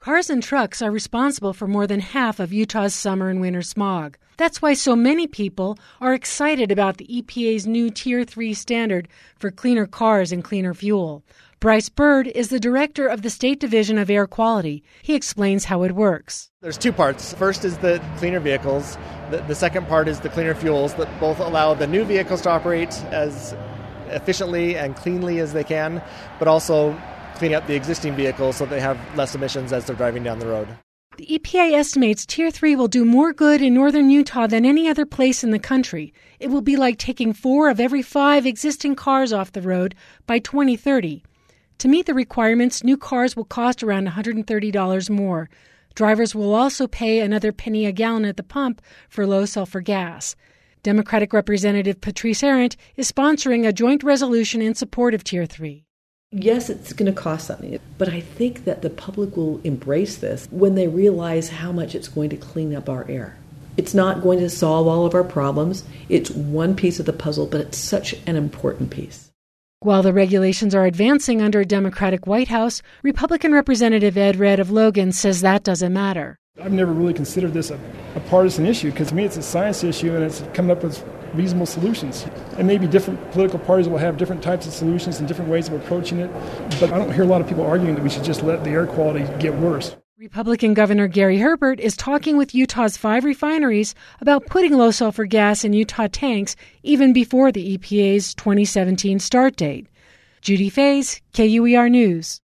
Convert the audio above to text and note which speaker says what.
Speaker 1: Cars and trucks are responsible for more than half of Utah's summer and winter smog. That's why so many people are excited about the EPA's new Tier 3 standard for cleaner cars and cleaner fuel. Bryce Bird is the director of the State Division of Air Quality. He explains how it works.
Speaker 2: There's two parts. First is the cleaner vehicles. The second part is the cleaner fuels that both allow the new vehicles to operate as efficiently and cleanly as they can, but also clean up the existing vehicles so they have less emissions as they're driving down the road.
Speaker 1: The EPA estimates Tier 3 will do more good in northern Utah than any other place in the country. It will be like taking 4 of every 5 existing cars off the road by 2030. To meet the requirements, new cars will cost around $130 more. Drivers will also pay another penny a gallon at the pump for low-sulfur gas. Democratic Representative Patrice Arent is sponsoring a joint resolution in support of Tier 3.
Speaker 3: Yes, it's going to cost something, but I think that the public will embrace this when they realize how much it's going to clean up our air. It's not going to solve all of our problems. It's one piece of the puzzle, but it's such an important piece.
Speaker 1: While the regulations are advancing under a Democratic White House, Republican Representative Ed Redd of Logan says that doesn't matter.
Speaker 4: I've never really considered this a partisan issue because to me it's a science issue and it's coming up with reasonable solutions. And maybe different political parties will have different types of solutions and different ways of approaching it, but I don't hear a lot of people arguing that we should just let the air quality get worse.
Speaker 1: Republican Governor Gary Herbert is talking with Utah's 5 refineries about putting low-sulfur gas in Utah tanks even before the EPA's 2017 start date. Judy Fays, KUER News.